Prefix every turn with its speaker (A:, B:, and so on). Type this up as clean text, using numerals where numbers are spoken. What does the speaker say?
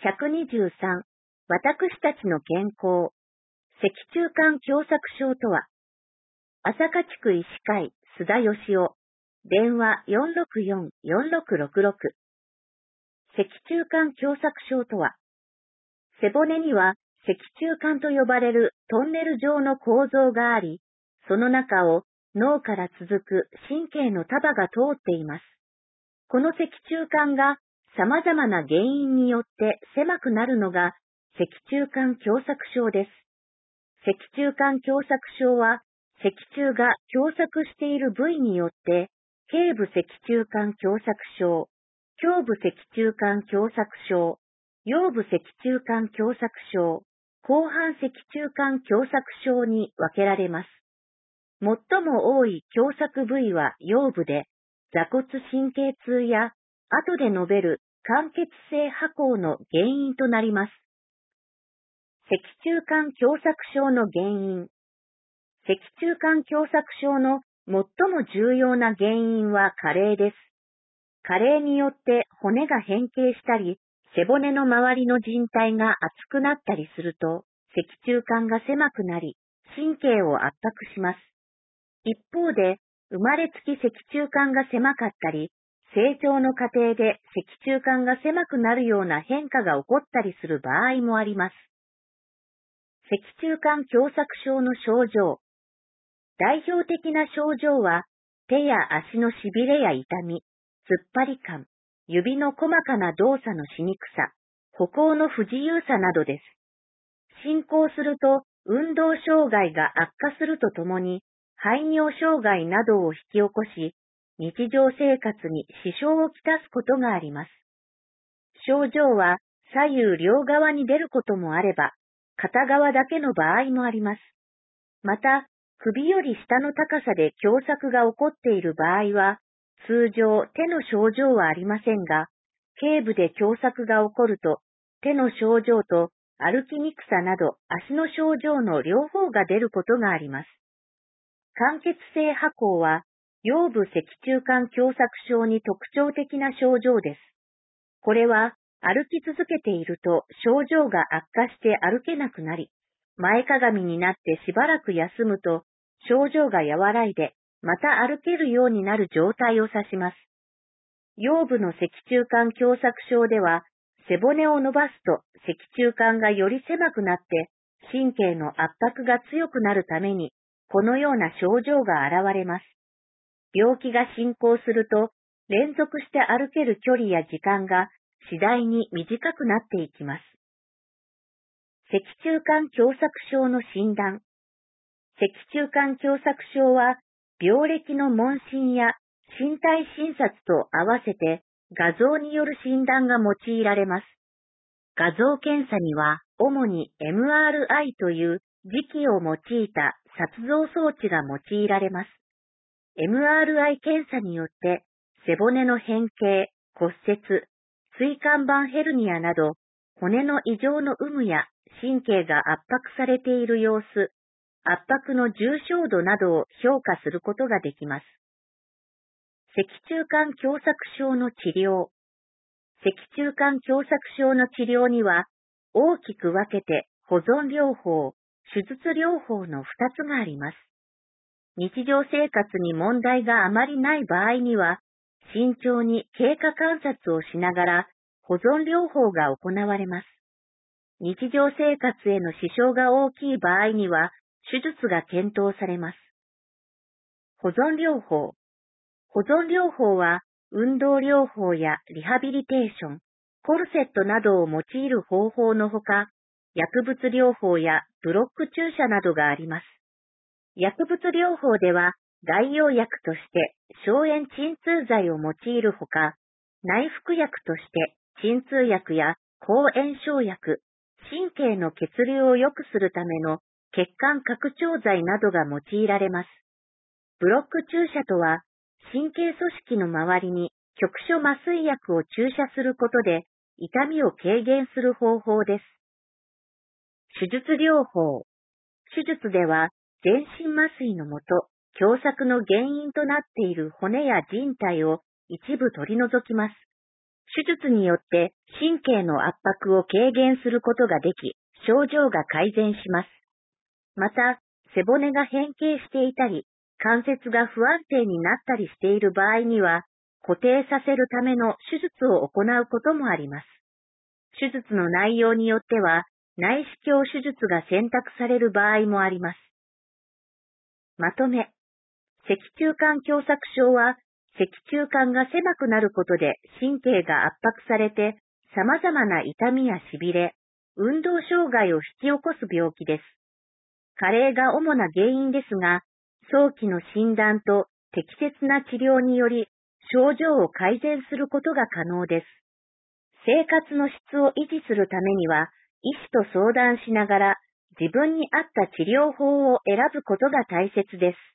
A: 123、私たちの健康。脊柱管狭窄症とは、朝霞地区医師会、須田義雄、電話464-4666。脊柱管狭窄症とは、背骨には脊柱管と呼ばれるトンネル状の構造があり、その中を脳から続く神経の束が通っています。この脊柱管が様々な原因によって狭くなるのが脊柱管狭窄症です。脊柱管狭窄症は脊柱が狭窄している部位によって頸部脊柱管狭窄症、胸部脊柱管狭窄症、腰部脊柱管狭窄症、後半脊柱管狭窄症に分けられます。最も多い狭窄部位は腰部で、座骨神経痛や後で述べる間欠性跛行の原因となります。脊柱管狭窄症の原因。脊柱管狭窄症の最も重要な原因は加齢です。加齢によって骨が変形したり、背骨の周りの靭帯が厚くなったりすると、脊柱管が狭くなり、神経を圧迫します。一方で、生まれつき脊柱管が狭かったり、成長の過程で脊柱管が狭くなるような変化が起こったりする場合もあります。脊柱管狭窄症の症状。代表的な症状は、手や足のしびれや痛み、突っ張り感、指の細かな動作のしにくさ、歩行の不自由さなどです。進行すると、運動障害が悪化するとともに、排尿障害などを引き起こし、日常生活に支障をきたすことがあります。症状は左右両側に出ることもあれば、片側だけの場合もあります。また、首より下の高さで狭窄が起こっている場合は、通常手の症状はありませんが、頸部で狭窄が起こると、手の症状と歩きにくさなど足の症状の両方が出ることがあります。間欠性跛行は、腰部脊柱管狭窄症に特徴的な症状です。これは、歩き続けていると症状が悪化して歩けなくなり、前かがみになってしばらく休むと、症状が和らいで、また歩けるようになる状態を指します。腰部の脊柱管狭窄症では、背骨を伸ばすと脊柱管がより狭くなって、神経の圧迫が強くなるために、このような症状が現れます。病気が進行すると、連続して歩ける距離や時間が次第に短くなっていきます。脊柱管狭窄症の診断。脊柱管狭窄症は、病歴の問診や身体診察と合わせて画像による診断が用いられます。画像検査には、主に MRI という磁気を用いた撮像装置が用いられます。MRI 検査によって、背骨の変形、骨折、椎間板ヘルニアなど、骨の異常の有無や神経が圧迫されている様子、圧迫の重症度などを評価することができます。脊柱管狭窄症の治療。脊柱管狭窄症の治療には、大きく分けて保存療法、手術療法の2つがあります。日常生活に問題があまりない場合には、慎重に経過観察をしながら保存療法が行われます。日常生活への支障が大きい場合には、手術が検討されます。保存療法。保存療法は、運動療法やリハビリテーション、コルセットなどを用いる方法のほか、薬物療法やブロック注射などがあります。薬物療法では、外用薬として消炎鎮痛剤を用いるほか、内服薬として鎮痛薬や抗炎症薬、神経の血流を良くするための血管拡張剤などが用いられます。ブロック注射とは、神経組織の周りに局所麻酔薬を注射することで痛みを軽減する方法です。手術療法。手術では、全身麻酔のもと、狭窄の原因となっている骨や靭帯を一部取り除きます。 手術によって神経の圧迫を軽減することができ、症状が改善します。また、背骨が変形していたり、関節が不安定になったりしている場合には、固定させるための手術を行うこともあります。手術の内容によっては、内視鏡手術が選択される場合もあります。まとめ。脊柱管狭窄症は、脊柱管が狭くなることで神経が圧迫されて、様々な痛みや痺れ、運動障害を引き起こす病気です。加齢が主な原因ですが、早期の診断と適切な治療により、症状を改善することが可能です。生活の質を維持するためには、医師と相談しながら、自分に合った治療法を選ぶことが大切です。